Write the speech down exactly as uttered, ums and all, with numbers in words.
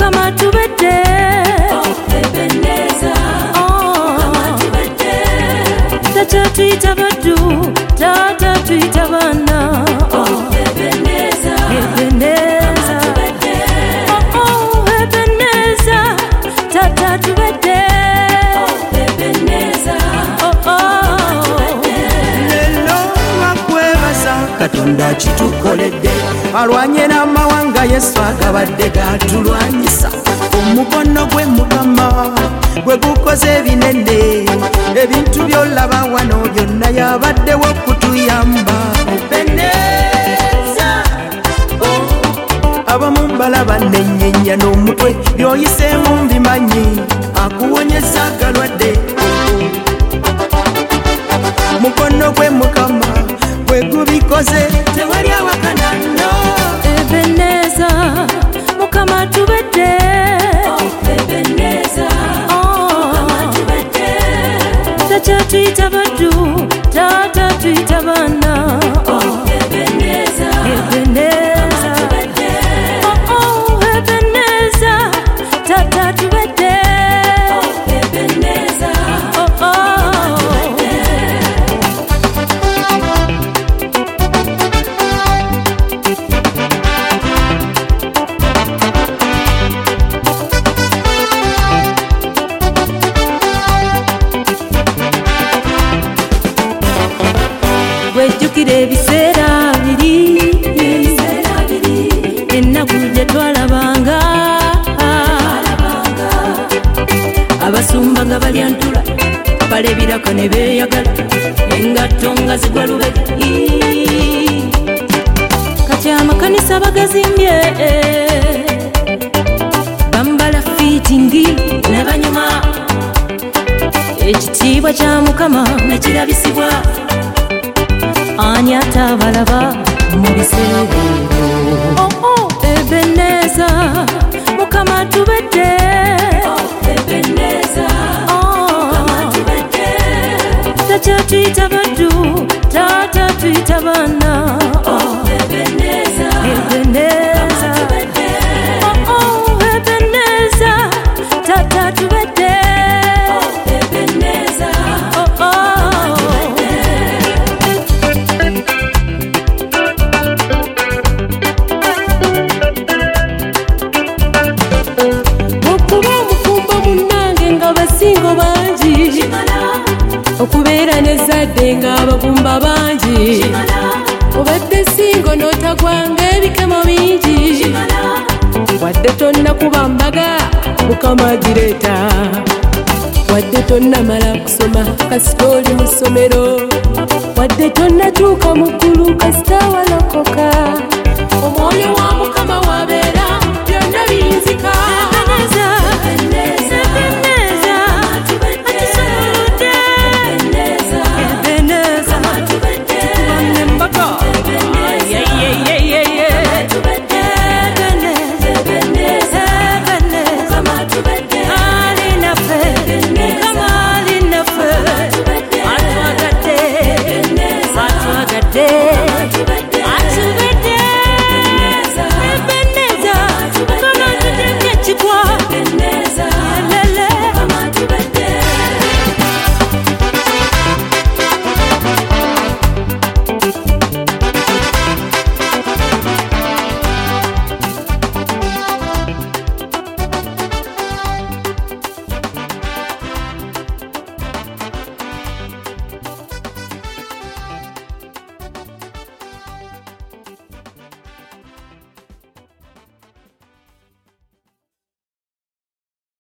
Mukama tubadde Ebeneza Mukama tubadde Tata tuyita baddu Tata tuyita baana Ebeneza Ebeneza Oh Ebeneza Tata tubadde Ebeneza Lelo lwakwebaza Katonda kitukoledde alwanye n'amawanga Yesu agabadde gatulwanyisa omukono gwe Mukama gwe gukoze ebinene ebintu byolaba wano byonna yabaddewo kutuyamba Ebeneza abamu mbalaba nennyenya n'omutwe byoyiseemu mbimanyi akuwonyeza agalwadde mukono gwe Mukama gwe gubikoze tewali awakana no Ebeneza Mukama tubadde Ebeneza Mukama tubadde Tata tuyita baddu Tata tuyita baana Ebeneza Ebeneza Oh Ebeneza Tata tubadde Ebeneza Wejjukira ebiseera biri ennaku gye twalabanga abasumba nga balya ntula balebirako ne beeyagala engatto nga zigwa lubega kati amakanisa bagazimbye bambala fiitingi ne banyuma ekitiibwa kya Mukama ne kirabisibwa ani atabalaba mu biseera oh oh Ebeneza Mukama tubadde Ebeneza Mukama tubadde Tata tuyita baddu Tata tuyita baana Ebeneza Ebeneza oh oh Ebeneza Tata tubadde Ebeneza oh oh okuba omufumbo munnange nga basingo bangi okubeera nezadde nga abagumba bangi obadde singo n'otagwanga ebikemo bingi wadde tonna kuba mbaga Mukama agireeta wadde tonnamala kusoma kasita oli mu ssomero wadde tonnatuuka mu ggulu kasita walokoka omwoyo wa